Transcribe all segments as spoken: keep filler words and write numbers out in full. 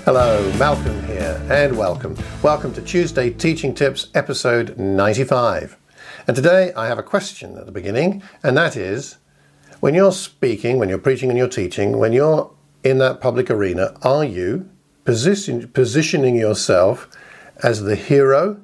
Hello, Malcolm here, and welcome. Welcome to Tuesday Teaching Tips, episode ninety-five. And today I have a question at the beginning, and that is, when you're speaking, when you're preaching and you're teaching, when you're in that public arena, are you position, positioning yourself as the hero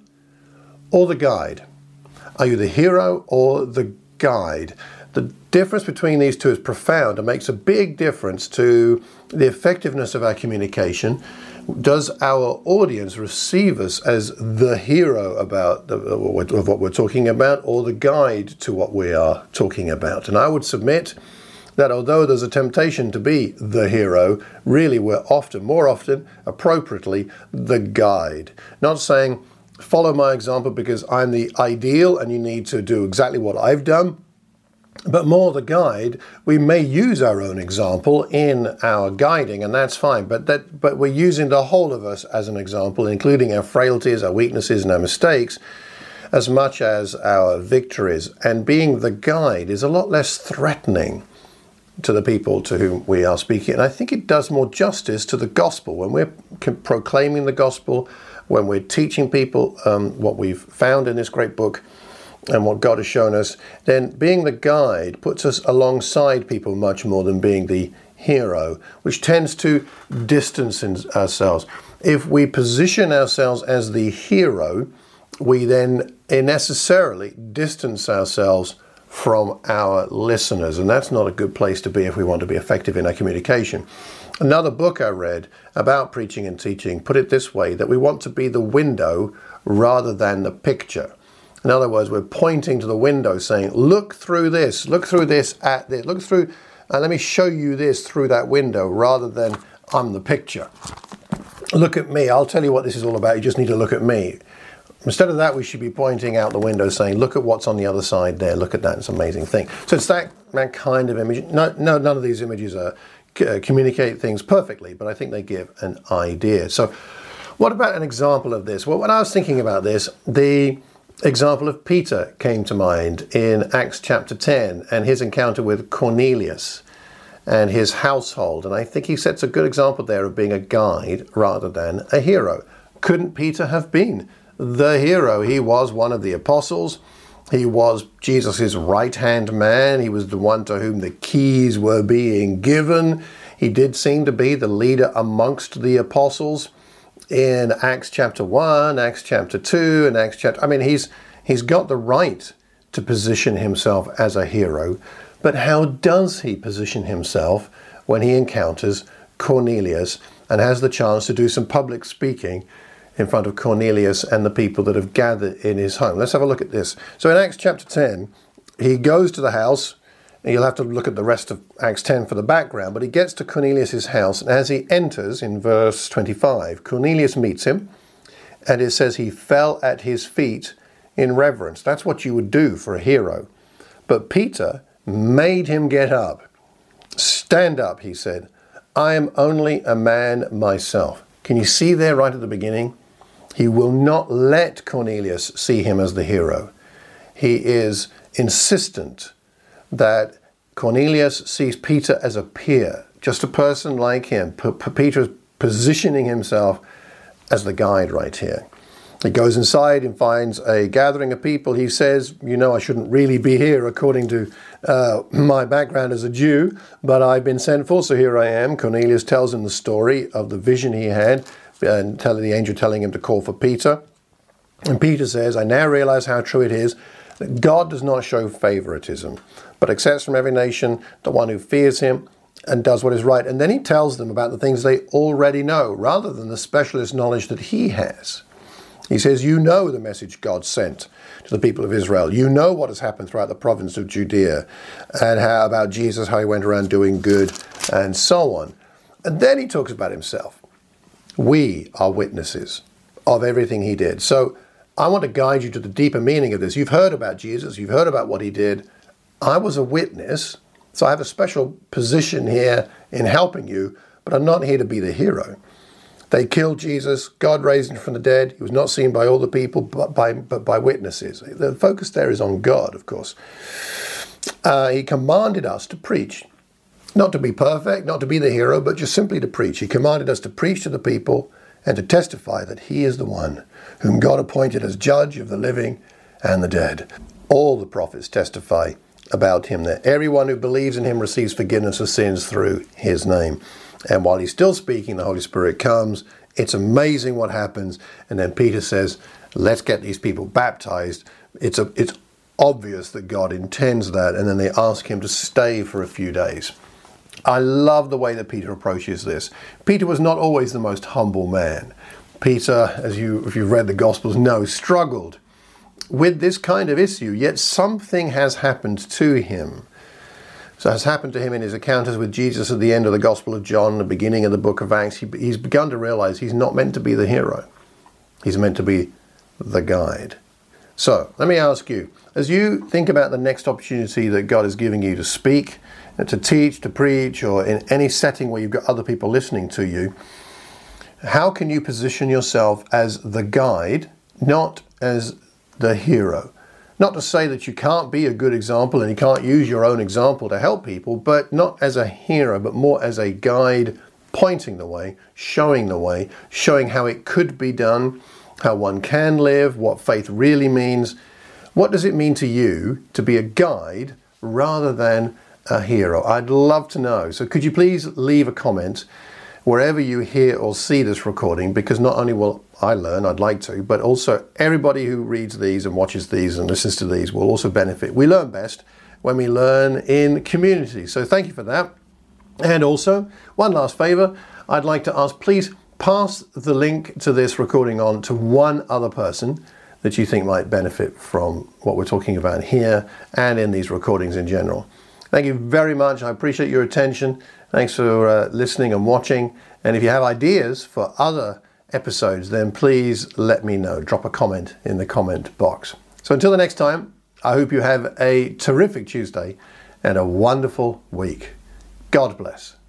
or the guide? Are you the hero or the guide? The difference between these two is profound and makes a big difference to the effectiveness of our communication. Does our audience receive us as the hero about the, of what we're talking about, or the guide to what we are talking about? And I would submit that although there's a temptation to be the hero, really we're often, more often, appropriately, the guide. Not saying, follow my example because I'm the ideal and you need to do exactly what I've done, but more the guide. We may use our own example in our guiding, and that's fine, but that but we're using the whole of us as an example, including our frailties, our weaknesses, and our mistakes, as much as our victories. And being the guide is a lot less threatening to the people to whom we are speaking. And I think it does more justice to the gospel. When we're proclaiming the gospel, when we're teaching people um, what we've found in this great book, and what God has shown us, then being the guide puts us alongside people much more than being the hero, which tends to distance ourselves. If we position ourselves as the hero, we then necessarily distance ourselves from our listeners, and that's not a good place to be if we want to be effective in our communication. Another book I read about preaching and teaching put it this way, that we want to be the window rather than the picture. In other words, we're pointing to the window saying, look through this, look through this at this, look through, uh, let me show you this through that window, rather than I'm the picture. Look at me, I'll tell you what this is all about, you just need to look at me. Instead of that, we should be pointing out the window saying, look at what's on the other side there, look at that, it's an amazing thing. So it's that, that kind of image. No, no, none of these images are, uh, communicate things perfectly, but I think they give an idea. So what about an example of this? Well, when I was thinking about this, the example of Peter came to mind in Acts chapter ten, and his encounter with Cornelius and his household. And I think he sets a good example there of being a guide rather than a hero. Couldn't Peter have been the hero? He was one of the apostles. He was Jesus' right-hand man. He was the one to whom the keys were being given. He did seem to be the leader amongst the apostles. In Acts chapter one, Acts chapter two, and Acts chapter... I mean, he's he's got the right to position himself as a hero, but how does he position himself when he encounters Cornelius and has the chance to do some public speaking in front of Cornelius and the people that have gathered in his home? Let's have a look at this. So in Acts chapter ten, he goes to the house. You'll have to look at the rest of Acts ten for the background, but he gets to Cornelius' house, and as he enters in verse twenty-five, Cornelius meets him, and it says he fell at his feet in reverence. That's what you would do for a hero. But Peter made him get up. Stand up, he said. I am only a man myself. Can you see there right at the beginning? He will not let Cornelius see him as the hero. He is insistent that Cornelius sees Peter as a peer, just a person like him. P- P- Peter is positioning himself as the guide right here. He goes inside and finds a gathering of people. He says, you know, I shouldn't really be here according to uh, my background as a Jew, but I've been sent for, so here I am. Cornelius tells him the story of the vision he had, and telling the angel telling him to call for Peter. And Peter says, I now realize how true it is that God does not show favoritism, but accepts from every nation the one who fears him and does what is right. And then he tells them about the things they already know, rather than the specialist knowledge that he has. He says, you know the message God sent to the people of Israel. You know what has happened throughout the province of Judea, and how about Jesus, how he went around doing good, and so on. And then he talks about himself. We are witnesses of everything he did. So I want to guide you to the deeper meaning of this. You've heard about Jesus. You've heard about what he did. I was a witness, so I have a special position here in helping you, but I'm not here to be the hero. They killed Jesus. God raised him from the dead. He was not seen by all the people, but by, but by witnesses. The focus there is on God, of course. Uh, he commanded us to preach Not to be perfect, not to be the hero, but just simply to preach. He commanded us to preach to the people and to testify that he is the one whom God appointed as judge of the living and the dead. All the prophets testify about him, that everyone who believes in him receives forgiveness of sins through his name. And while he's still speaking, the Holy Spirit comes. It's amazing what happens. And then Peter says, let's get these people baptized. It's a, it's obvious that God intends that. And then they ask him to stay for a few days. I love the way that Peter approaches this. Peter was not always the most humble man. Peter, as you, if you've read the Gospels, know, struggled with this kind of issue, yet something has happened to him. So has happened to him in his encounters with Jesus at the end of the Gospel of John, the beginning of the book of Acts. He, he's begun to realize he's not meant to be the hero. He's meant to be the guide. So let me ask you, as you think about the next opportunity that God is giving you to speak, to teach, to preach, or in any setting where you've got other people listening to you, how can you position yourself as the guide, not as the hero? Not to say that you can't be a good example and you can't use your own example to help people, but not as a hero, but more as a guide, pointing the way, showing the way, showing how it could be done, how one can live, what faith really means. What does it mean to you to be a guide rather than a hero? I'd love to know. So could you please leave a comment wherever you hear or see this recording, because not only will I learn, I'd like to, but also everybody who reads these and watches these and listens to these will also benefit. We learn best when we learn in community. So thank you for that. And also, one last favor, I'd like to ask, please pass the link to this recording on to one other person that you think might benefit from what we're talking about here and in these recordings in general. Thank you very much. I appreciate your attention. Thanks for uh, listening and watching. And if you have ideas for other episodes, then please let me know. Drop a comment in the comment box. So until the next time, I hope you have a terrific Tuesday and a wonderful week. God bless.